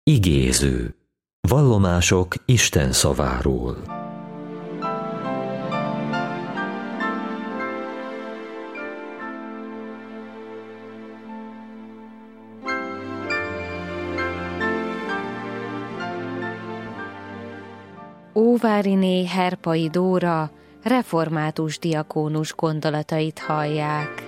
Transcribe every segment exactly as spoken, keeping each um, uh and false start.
Igéző. Vallomások Isten szaváról. Óváriné Herpai Dóra református diakónus gondolatait hallják.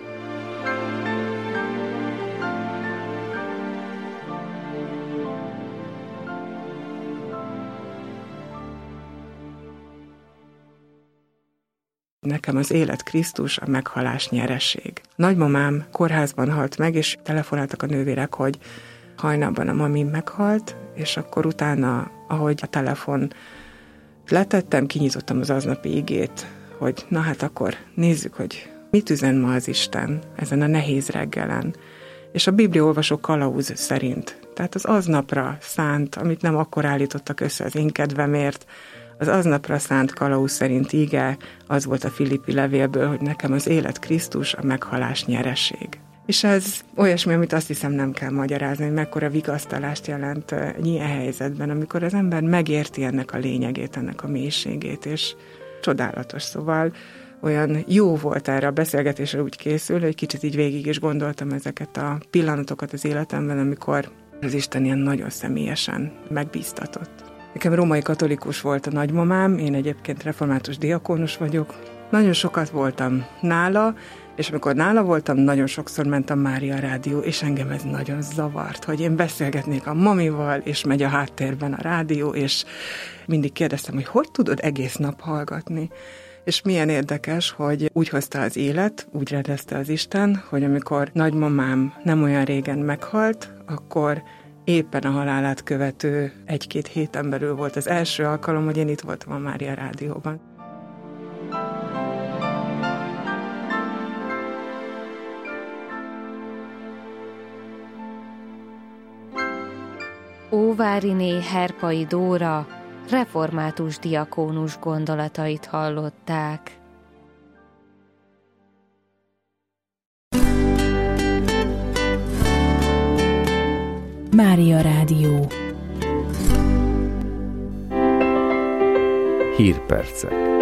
Nekem az élet Krisztus, a meghalás nyereség. Nagymamám kórházban halt meg, és telefonáltak a nővérek, hogy hajnalban a mamim meghalt, és akkor utána, ahogy a telefon letettem, kinyitottam az aznapi igét, hogy na hát akkor nézzük, hogy mit üzen ma az Isten ezen a nehéz reggelen. És a bibliaolvasó kalauz szerint, tehát az aznapra szánt, amit nem akkor állítottak össze az én kedvemért, az aznapra szánt kalauz szerint ige, az volt a Filippi levélből, hogy nekem az élet Krisztus, a meghalás nyereség. És ez olyasmi, amit azt hiszem nem kell magyarázni, hogy mekkora vigasztalást jelent egy ilyen helyzetben, amikor az ember megérti ennek a lényegét, ennek a mélységét, és csodálatos. Szóval olyan jó volt erre a beszélgetésre úgy készül, hogy kicsit így végig is gondoltam ezeket a pillanatokat az életemben, amikor az Isten ilyen nagyon személyesen megbíztatott. Nekem római katolikus volt a nagymamám, én egyébként református diakónus vagyok. Nagyon sokat voltam nála, és amikor nála voltam, nagyon sokszor ment a Mária rádió, és engem ez nagyon zavart, hogy én beszélgetnék a mamival, és megy a háttérben a rádió, és mindig kérdeztem, hogy hogy tudod egész nap hallgatni. És milyen érdekes, hogy úgy hozta az élet, úgy rendezte az Isten, hogy amikor nagymamám nem olyan régen meghalt, akkor éppen a halálát követő egy-két héten belül volt az első alkalom, hogy én itt voltam a Mária rádióban. Óváriné Herpai Dóra református diakónus gondolatait hallották. Mária Rádió. Hírpercek.